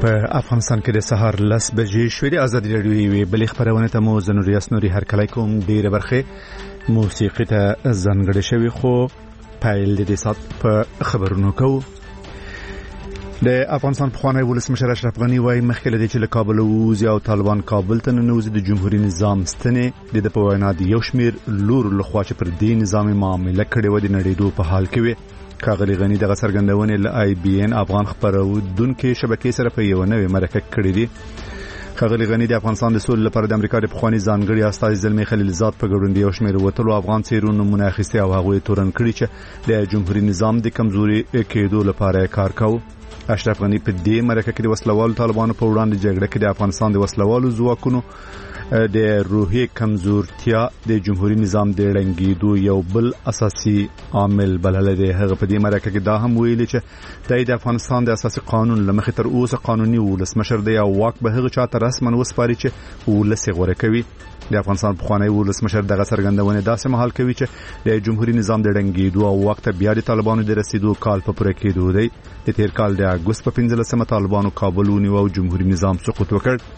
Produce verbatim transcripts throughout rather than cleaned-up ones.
په افغانستان کې د سهار لس بجې شوې د ازادي راډیو یوې بلې خبرونه ته مو زنوري اسنوري هرکلی کوم. ډېره برخه موسیقي ته ځانګړې شوې خو پیل د دې ساعت په خبرونو کوو. د افغانستان پخوانی ولسمشر اشرف غني وايي مخکې له دې چې له کابل ووځي او طالبان کابل ته ننوځي د جمهوریت نظام ستنې د ده په وینا د یو شمېر لورو لخوا چې پر دې نظام معامله کړې وه د نړېدو په حال کې وي. ښاغلي غني دغه څرګندونې له آی بي ان افغان خپرونکې شبکې سره په یوه نوې مرکه کړې دي. ښاغلي غني د افغانستان د سولې لپاره د امریکا د پخواني ځانګړي استازي زلمي خلیلزاد په ګډون د یو شمېر وتلو افغان څېرو نومونه اخیستي او هغوی تورن کړي چې د جمهوریت نظام د کمزوري کېدو لپاره کار کوي. اشرف غني په دې مرکه کې د وسلوالو طالبانو په وړاندې جګړه کې د افغانستان د وسلوالو ځواکونو د روحي کمزورتیا د جمهوریت نظام د ړنګېدو یو بل اساسي عامل بللی دی. هغه په دې مرکه کې دا هم ویلي چې د افغانستان د اساسي قانون له مخې تر اوسه قانوني ولسمشر دی او واک به هغه چاته رسما وسپاري چې ولس یې غوره کوي. د افغانستان پخوانی ولسمشر دغه څرګندونې داسې مهال کوي چې د جمهوریت نظام د ړنګېدو او واک ته بیا د طالبانو د رسیدو کال په پوره کېدو دی. د تیر کال د اګوست په پنځلسمه طالبانو کابل ونیو او جمهوریت نظام سقوط وکړ.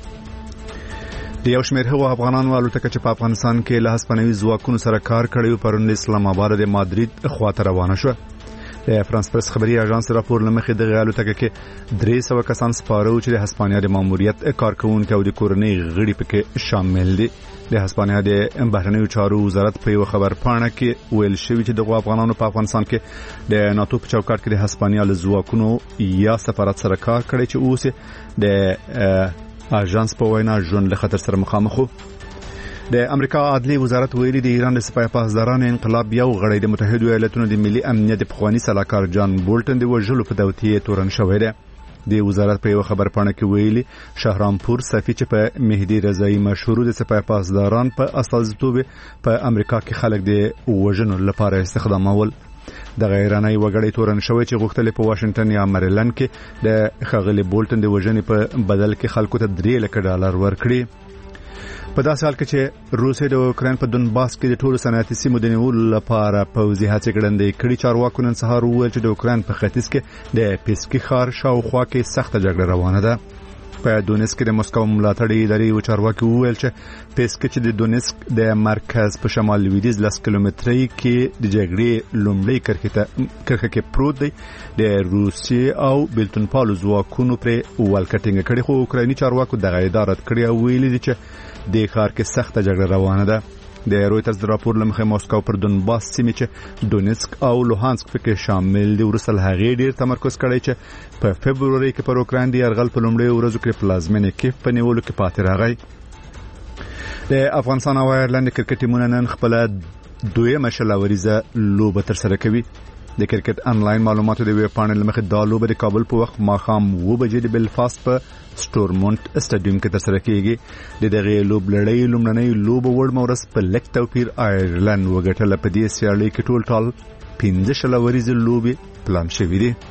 د یو شمېر هغو افغانانو الوتکه چې په افغانستان کې له هسپانوي ځواکونو سره کار کړی و پرون د اسلام آباد د مادرید خواته روانه شوه. د فرانس پرس خبري اژانس راپور له مخې دغه الوتکه کې درې سوه کسان سپاره و چې د هسپانیا د ماموریت کارکوونکي او د کورنۍ غړي پکې شامل دي. د هسپانیا د بهرنیو چارو وزارت په یو خبر پاڼه کې ویل شوی چې دغه افغانانو په افغانستان کې د ناتو په چوکاټ کې د هسپانیا له ځواکونو یا سفارت سره کار کړی چې اوس د اژانس په وینا ژوند له خطر سره مخامخ وو. د امریکا عدلي وزارت ویلي د ایران د سپاه پاسدارانو انقلاب یو غړی د متحده ایالاتونو د ملي امنیت د پخواني سلاکار جان بولټن د وژلو په دوتیې تورن شوی دی. د وزارت په یو خبر پاڼه کې ویلي شهرامپور صفي چې په مهدي رضایي مشهور د سپاه پاسداران په استازیتوب په امریکا کې خلک د وژنو لپاره استخدامول. د غیرانای وګړي تورن شوی چې غوښتل په واشنگټن یا مریلند کې د ښاغلي بولټن د وژنې په بدل کې خلکو ته درې لکه ډالر ورکړي. په داسې حال کې چې روسیې د اوکراین په دونباس کې د ټولو صنعتي سیمو د نیولو لپاره پوځي هڅې ګړندۍ کړي. چارواکو نن سهار وویل چې د اوکراین په ختیځ کې د پیسکي ښار شاوخوا کې سخته جګړه روانه ده. په دونیسک کې د مسکو ملاتړي ادارې و چارواکي وویل چې پیسکي چې د دونیسک د مرکز په شمال لویدیځ لس کیلومترۍ کې د جګړې لومړۍ کرښه کې پروت دی. د روسیې او بیلتونپالو ځواکونو پرې ولکټینګ کړي خو اوکرایني چارواکو دغه اداره کړی او ویلي دي چې د ښار کې سخته جګړه روانه ده. د رویترز د راپور له مخې مسکو پر دونباس سیمې چې دونیسک او لوهانسک پکې شامل دي وروسته له هغې ډېر تمرکز کړی چې په فبروري کې پر اوکراین د یرغل په لومړیو ورځو کې پلازمینې کیف په نیولو کې پاتې راغی. د افغانستان او آیرلند کرکټ ټیمونه نن خپله دویمه شلوریزه لوبه ترسره کوي. د کرکټ انلاین معلوماتو د ویب پاڼې له مخې دا لوبه د کابل په وخت ماښام اوه بجې د بلفاست په سټورمونټ سټاډیوم کې ترسره کیږي. د دغه لوب لړۍ لومړنۍ لوبه وړ مورس په لک توپیر آیرلند وګټله. په دې سیالۍ کې ټول ټال پنځه شلوریزې لوبې پلان شوې دي.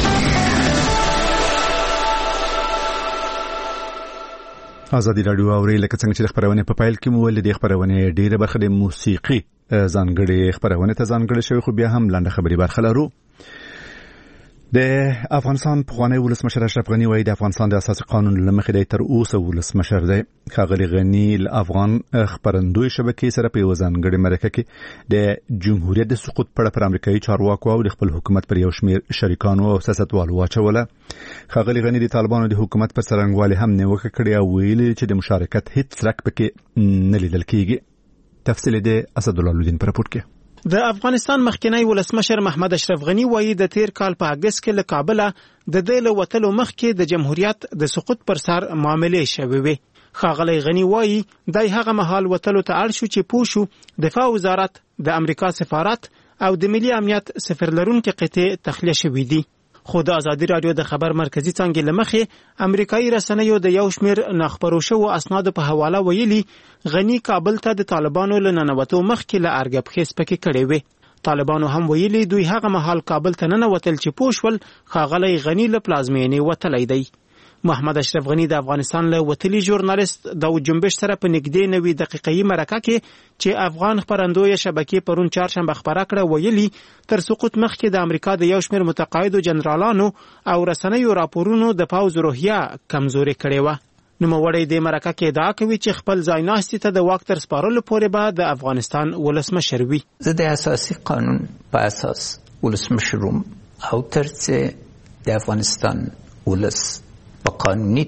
ازادي راډیو اوري لکه څنګه چې خبرونه په پایل کې مو ول دي خبرونه ډیره برخه د موسیقي ځانګړي خبرونه ته ځانګړي شوی خو بیا هم لاندې خبري برخه لرو. د افغانستان پخوانی ولسمشر اشرف غني وايي د افغانستان د اساسي قانون له مخې د تر اوسه ولسمشر دی. ښاغلي غني له افغان خبرندوی شبکې سره په یو ځانګړي مرکه کې د جمهوریت د سقوط په اړه پر امریکایي چارواکو او د خپل حکومت پر یو شمېر شریکانو او سیاستوالو واچوله. ښاغلي غني د طالبانو د حکومت پر څرنګوالي هم نیوکه کړې او ویلي چې د مشارکت هیڅ څرک پکې نه لیدل کیږي. تفصیل د اسدالله الدین پر راپور کې. د افغانستان مخکنی ولسمشر محمد اشرف غني وایي د تیر کال په اگست کې له کابل د دې له وتلو مخکې د جمهوریت د سقوط پر سر معاملې شوې وي. ښاغلی غني وایي دای هغه مهال وتلو ته اړ شو چې پوه شو دفاع وزارت د امریکا سفارت او د ملي امنیت سفیر لرونکي قطعې تخلیه شوې دي. خو د ازادي راډیو د خبر مرکزی څنګه لمخې امریکایي رسنیو د یو شمیر نخبرو شو اسناد په حواله ویلي غني کابل ته د طالبانو له ننوتو مخکې له ارګب خېس پکې کړي وي. طالبانو هم ویلي دوی هغه مهال کابل ته ننوتل چې پوښول ښاغلی غني له پلازمینې وتلی دی. محمد اشرف غنی د افغانستان له وتلي ژورنالیست داود جنبش سره په نږدې نوي دقیقې مرکه کې چې افغان خبرندوی شبکې پرون چهارشنبه خبره کړه ویلي تر سقوط مخکې د امریکا د یو شمېر متقاعدو جنرالانو او رسنیو راپورونو د پوځ روحیه کمزوري کړې وه. نوموړی د مرکه کې ادعا کوي چې خپل ځایناستي ته د واک تر سپارلو پورې به د افغانستان ولسمشر وي. زه د اساسي قانون په اساس ولسمشر وم او تر څو د افغانستان ولس په قانوني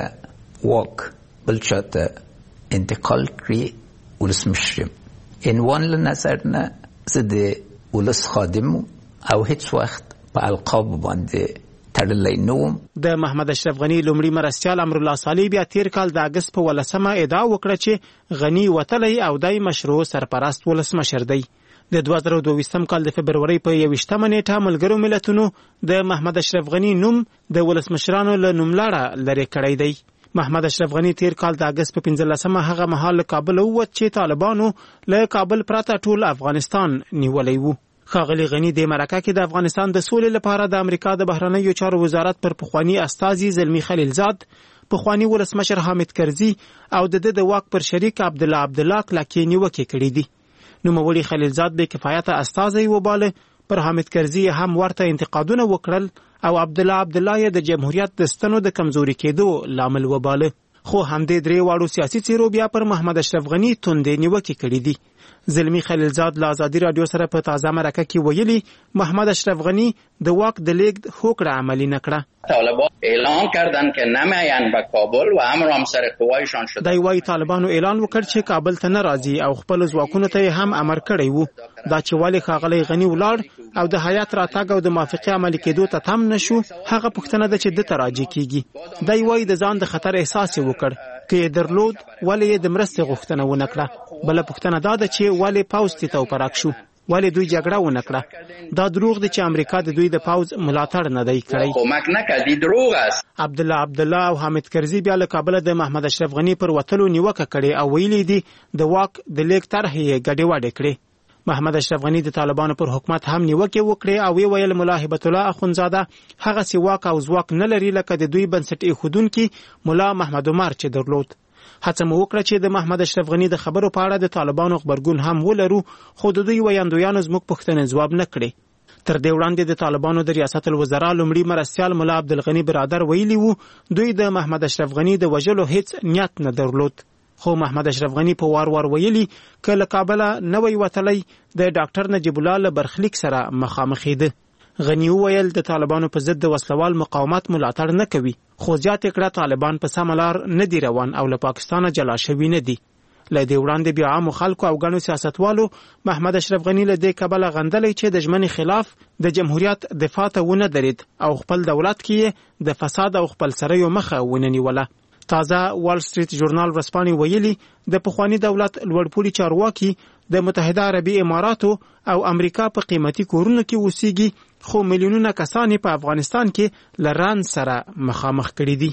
توګه واک بل چاته انتقال کړي ولسمشر یم. عنوان له نظر نه زه د ولس خادم او هیڅ وخت په القاب باندې تړلی نه وم. د محمد اشرف غنی لومړي مرستیال امرالله صالح بیا تیر کال د اګست په ولسمه ادعا وکړه چې غنی وتلی او دای مشروع سرپرست ولسمشر دی. د دوه زره دوه کال د فبرورۍ په یوویشتمه نیټه ملګرو ملتونو د محمد اشرف غنی نوم د ولسمشرانو له نوملړه لرې کړی دی. محمد اشرف غنی تیر کال د اګست په پنځلسمه هغه مهال له کابل ووت چې طالبانو له کابل پرته ټول افغانستان نیولی وو. ښاغلي غنی د مرکه کې د افغانستان د سولې لپاره د امریکا د بهرنیو چارو وزارت پر پخوانی استازي زلمی خلیلزاد، پخوانی ولسمشر حامد کرزي او د د د واک پر شریک عبدالله عبدالله کلکې نیوکې کړي دي. نوموړي خلیلزاد بې کفایته استازی وباله، پر حامد کرزي هم ورته انتقادونه وکړل او عبدالله عبدالله د جمهوریت د ستنو د کمزوري کېدو لامل وباله. خو همدې درې واړو سیاسي څیرو بیا پر محمد اشرف غنی توندې نیوکې کړي دي. زلمی خلیلزاد له آزادي رادیو سره په تازه مرکه کې ویلي محمد اشرف غنی د واک د لیږد هوکړه عملی نکړه. طالبان اعلان کردند که نمیاین به کابل و امر همسر قوایشان شده. دای وايي طالبانو اعلان وکړ چې کابل ته نه راځي او خپل ځواکونو ته هم امر کړی وو. دا چې ولې ښاغلی غنی ولاړ او د هیات راتګ او د موافقې عملي کېدو ته تم نشو، هغه پوښتنه ده چې د تراجع کیږي. دای وايي د ځان د خطر احساس وکړ کې درلود ولې د مرستې غوښتنه ونه کړه. بل پوښتنه دا ده چې ولې پوځ ته توپراک شو، ولې دوی جګړه ونه کړه. دا دروغ دي چې امریکا د دوی د پوځ ملاتړ نه دی کړی. کومک نه کوي، دروغ است. عبدالله عبدالله او حامد کرزي بیا له کابل د محمد اشرف غنی پر وتلو نیوکه کړې او ویلي دي د واک د لیږد طرحې یې ګډې وډې کړې. محمد اشرف غنی د طالبانو پر حکومت هم نیوکه وکړه او وی ویل ملا هبت الله اخونزاده هغه سی واک او ځواک نه لري لکه د دوی بنسټ ایښودونکي ملا محمد عمر چې درلود. هڅه مو وکړه چې د محمد اشرف غنی د خبرو په اړه د طالبانو خبرګون هم ولرو، خو د دوی ویاندویانو زموږ پوښتنې ځواب نه کړي. تر دې وړاندې د طالبانو د ریاست الوزرا لومړي مرستیال ملا عبدالغنی برادر ویلي وو دوی د محمد اشرف غنی د وژلو هیڅ نیت نه درلود. خو محمد اشرف غنی په وار وار ویلي که له کابله نه وی وتلی د ډاکټر نجیب الله له برخلیک سره مخامخ ده. غنی وویل د طالبانو په ضد د وسلوال مقاومت ملاتړ نه کوي، خو زیاته کړه طالبان په سمه لار نه دی روان او له پاکستانه جلا شوي نه دي. له دې وړاندې بیا عامو خلکو او ګڼو سیاستوالو محمد اشرف غنی له دې کبله غندلی چې د ژمنې خلاف د جمهوریت دفاع ته ونه درید او خپل دولت کې د فساد او خپلسریو مخه ونه نیوله. تازه وال سټریټ ژورنال ورځپاڼې ویلي د پخوانی دولت لوړپوړي چارواکي د متحده عربي اماراتو او امریکا په قیمتي کورونو کې اوسېږي، خو میلیونونه کسان په افغانستان کې له ران سره مخامخ کړي دي.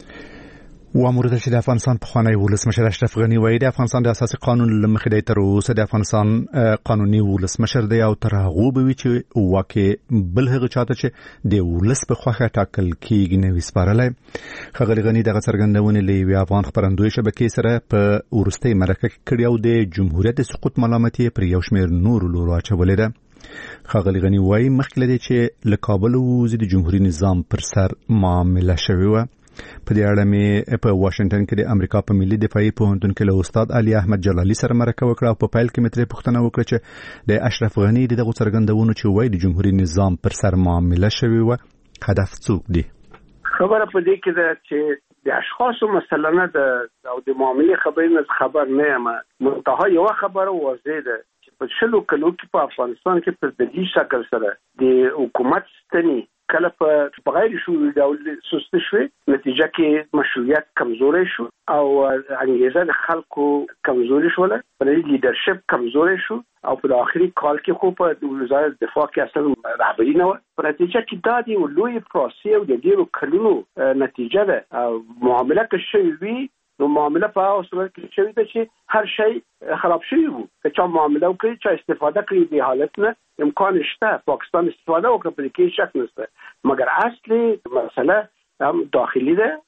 وامورته چې د افغانستان پخوانی ولسمشر اشرف غنی وایي د افغانستان د اساسي قانون له مخې دی تر اوسه د افغانستان قانوني ولسمشر دی او تر هغه به وي چې واکې بل هغه چاته چې د ولس په خوښه ټاکل کېږي نه وي سپارلی. ښاغلي غني دغه څرګندونې له یوې افغان خپرندوی شبکې سره په وروستۍ مرکه کې کړې او د جمهوریت د سقوط ملامت یې پر یو شمېر نورو لورو اچولې ده. ښاغلي غني وایي مخکې له دې چې له کابل ووځي د جمهوري نظام پر سر معامله شوې وه. په دې اړه مې په واشنگټن کې د امریکا په ملي دفاعي پوهنتون کې له استاد علي احمد جلالي سره مرکه وکړه او په پیل کې مې ترې پوښتنه وکړه چې د اشرف غني دغه څرګندونو چې وایي د جمهوري نظام پر سر معامله شوې وه هدف څوک دی؟ خبره په دې کې ده چې د اشخاصو مسله نه ده او د معاملې خبرې نه خبر نه یم، منتها یوه خبره واضح ده چې په شلو کلو کې په افغانستان کې په دلیل شکل سره د حکومت ستنې کله په غیر شروعي ډول سسته شوې، نتیجه کې مشروعیت کمزوری شو او انګیزه د خلکو کمزوری شوله، بلې لیدرشپ کمزوری شو او په آخري کال کې خو په وزارت دفاع کې اصلا رهبري نه وه. په نتیجه کې دا د یو لوی پروسې او د ډېرو کلونو نتیجه ده. معامله که شوې وي نو معامله په هغه صورت کې شوې ده چې هر شی خراب شوی وو، که چا معامله وکړي چا استفاده کړي د حالت نه امکان شته، پاکستان استفاده وکړي په دې کې شک نشته، مګر اصلي مسله هم داخلي ده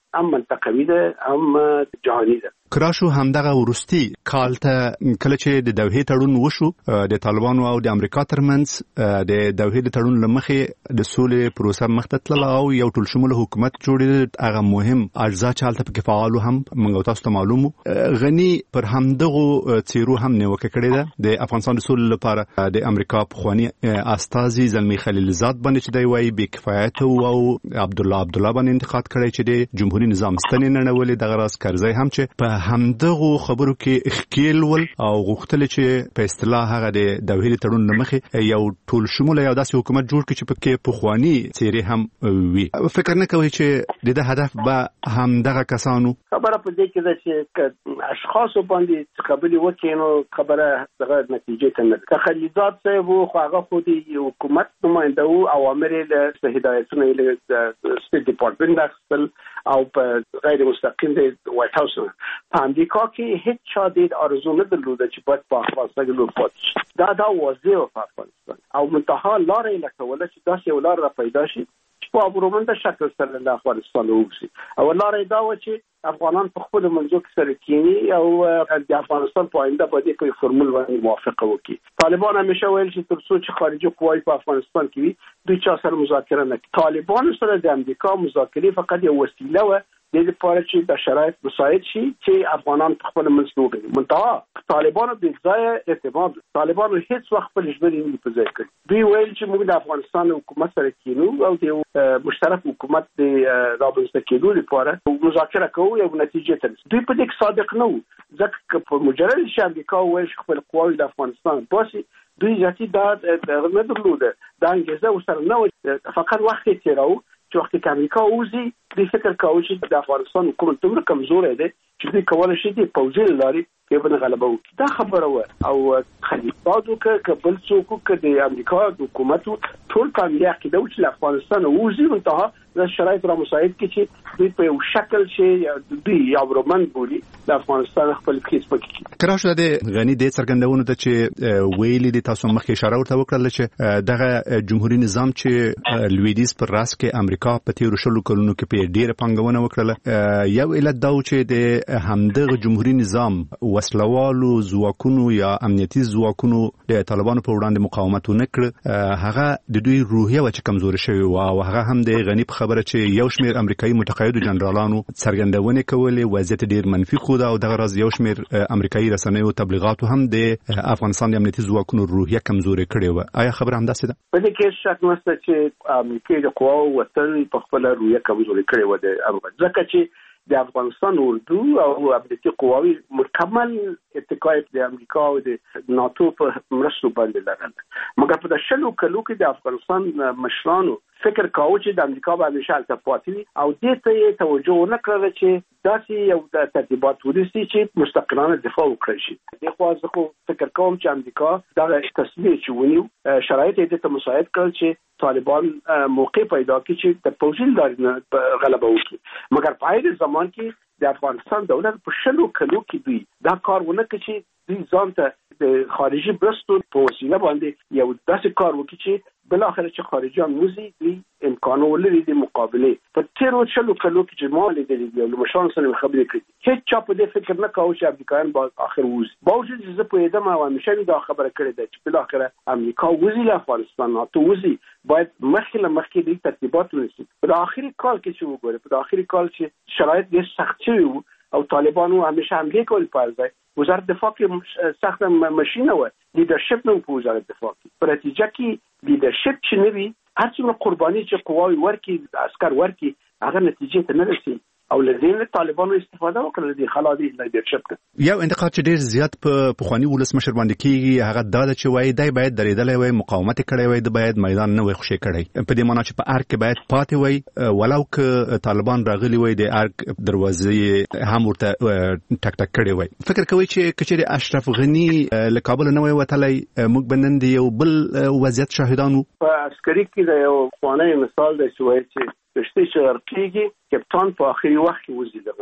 هم منطقوي ده هم جهاني ده. کراشو همدغه ورستی کال ته کله چې د دوحې تړون وشو د طالبانو او د امریکا ترمنځ د دوحې د تړون لمخې د سولې پروسه مخته تلله او یو ټول شموله حکومت جوړېد. هغه مهم اجزا چې هلته پکې فعالو هم موږ تاسو ته معلومو. غني پر همدغه څیرو هم نیوکه کړې ده د افغانستان د سولې لپاره د امریکا پخوانی استازي زلمی خلیلزاد باندې چې دی وايي بې کفایت او عبد الله عبد الله باندې انتقاد کړی چې د جمهوریت نظام ستنې نه نړولې. دغه راز کرزی هم چې په همدغه خبرو کې اخکیل ول او غوښتل چې په اصطلاح هغه د دوحې تړون لمخې یو ټول شموله یو داسې حکومت جوړ کړي چې پکې پخوانی څیرې هم وي. فکر نه کوي چې د هدف به همدغه کسانو خبره په دې کې ده چې اشخاص باندې خبرې وکړي نو خبره دغه نتیجه ته نه ده. خلیلزاد صاحب خو هغه خو د حکومت نماینده او اوامر له هدایتونه له سټیټ ډپارټمنټ اخیستل او په غیر مستقیم د وایټ هاوس په امریکا کې هیڅ چا د آرزو نه درلوده چې باید په افغانستان کې لور پاتې شي. دا دا واضح و په افغانستان او منتها لاره یې لټوله چې داسې یو لار را پیدا شي چې په ابرومنده شکل سره د افغانستان ووځي. او لاره یې دا و چې افغانان په خپل منځو کې سره کینی او د افغانستان په آینده باندې په فرمول باندې موافقه وکړي. طالبان همیشه ویل چې تر څو چې خارجي قواوی په افغانستان کې وي دوی چا سره مذاکره نه کوي. طالبان سره د امریکا مذاکره فقط یو وسیله و د دې لپاره چې د شرایط مساعد شي چې افغانان په خپل منځ کې وګړي. منتها طالبانو د ځای اعتماد طالبانو هیڅ وخت خپل ژمنې نه په ځای کړې. دوی ویل چې موږ د افغانستان حکومت سره کینو او د مشترک حکومت د رابطه کېدو لپاره مذاکره کوو یو نتیجه ته. دوی په دې صادق نه وو ځکه په مجرد چې امریکا ویل خپل قواوی د افغانستان باسي دوی ذاتي دا نه درلوده. دا انګیزه ورسره نه و، فقط وخت یې تیراو چې وخت کې امریکا وځي د فکر کاوه چې د افغانستان حکومت دومره کمزورې ده چې دوی کولای شي د پوځي لارې په بنه غلبه وکړي. دا خبره و او خلیلزاد وکړه کبل څوک کې د امریکا حکومت ټول کامیاب کېدو چې افغانستان وځي منتها د شرایط را مساعد کړي چې دوی په یو شکل چې دوی یو رومن بولی د افغانستان خپل کیس پکې. کراشه د غنی د څرګندونو ته چې ویلي د تاسو مخکې اشاره ورته وکړل چې دغه جمهوریت نظام چې لویدیز پر راس کې امریکا په تیرو شلو کلونو کې په ډیره پنګونه وکړه. یو علت دا و چې د همدغه جمهوریت نظام وسلوالو ځواکونو یا امنیتي ځواکونو د طالبانو په وړاندې مقاومت ونکړ. هغه د دوی روحیه و چې کمزوري شوی و او هغه هم د غنی په خبره چې یو شمیر امریکایي متقاعدو جنرالانو څرګندونه کولې وضعیت ډیر منفي خو دا او دغه راز یو شمیر امریکایي رسنیو تبلیغاتو هم د افغانستان د امنیتي ځواکونو روحیه کمزوري کړې و. آیا خبره هم داسې ده؟ په دې کې شک نشته چې امریکایي د قواو وطن په خپل روحیه کمزوري کړې و د امریکا ځکه چې د افغانستان اردو او امنیتي قواوی مکمل اتکای د امریکا او د ناتو په مرستو باندې لرل. مګر په شلو کلو کې د افغانستان مشرانو فکر کاوه چې د امریکا باندې شالته پاتې او دې ته توجه نه کړل چې داسې یو د ترتیبات ورسي چې مستقلانه دفاع وکړي شي. د خو ځکه فکر کوم چې امریکا دا تصمیم چې ونیو شرایط دې ته مساعد کړل چې طالبان موقع پیدا کړي چې د پوځي لارې غلبه وکړي. مګر په هغه زمان کې د افغانستان دولت په شلو کلو کې دوی دا کار ونه کړ چې دوی ځان ته د خارجي برستو په وسیله باندې یو داسې کار وکړي چې بل اخر چې خارجيان موزي دوی امکان ولري د مقابله. په تیرو شلو کلو کې چې مال دې یو مشان سره خبرې کړې هیڅ چا په دې فکر نه کاوه چې امریکایان با اخر وځي. باوجود چې زه په ادمه او همیشه دا خبره کړې ده چې بل اخر امریکا وځي له افغانستان ناتو وځي باید مخکې له مخکې د ترتیبات ونیسي. په اخري کال کې چې وګوره په اخري کال چې شرایط ډېر سخت شوي او طالبانو همیشه حمله کول پرځای وزارت دفاع کې سخت ماشینه و لیدرشپ نو په وزارت دفاع کې په نتیجه کې لیدرشپ چې نه وي هر څومره قرباني چې قواوی ورکی عسكر ورکی هغه نتیجه ته نه رسي او لزین طالبانو استفاده وکړه د خلاصي لیدرشپ. یو انتقاد چې ډیر زیات په پخوانی ولسمشر باندې کیږي هغه دا چې وای دی باید درېدلې وای مقاومت کړی وای د باید میدان نه وای خوشي کړی په دې معنی چې په ارګ باید پاتې وای ولو ک طالبان راغلي وای د ارګ دروازې هم ورته ټک ټک کړی وای. فکر کوي چې کچېر اشرف غنی له کابل نه وای وتلای موږ بنن دی یو بل وضعیت شاهدانو. په عسکري کې دا یو خوانه مثال دی چې وای چې رشته شرقیږي کپتان په اخري وخت کې وځي دغه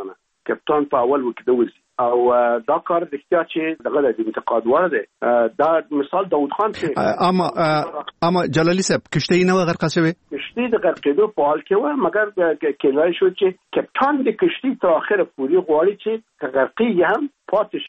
کپټان په اول وکړي دوزي او دا کار د احتیاط چې دغه د انتقاد وړ دی. دا مثال داوود خان چې اما اما جلالی صاحب کشته نه غرق شوی کشتی د غرقېدو په حال کې و مګر کېدای شو چې کپټان د کشتی تر اخره پوری غواړي چې غرقي هم پاتې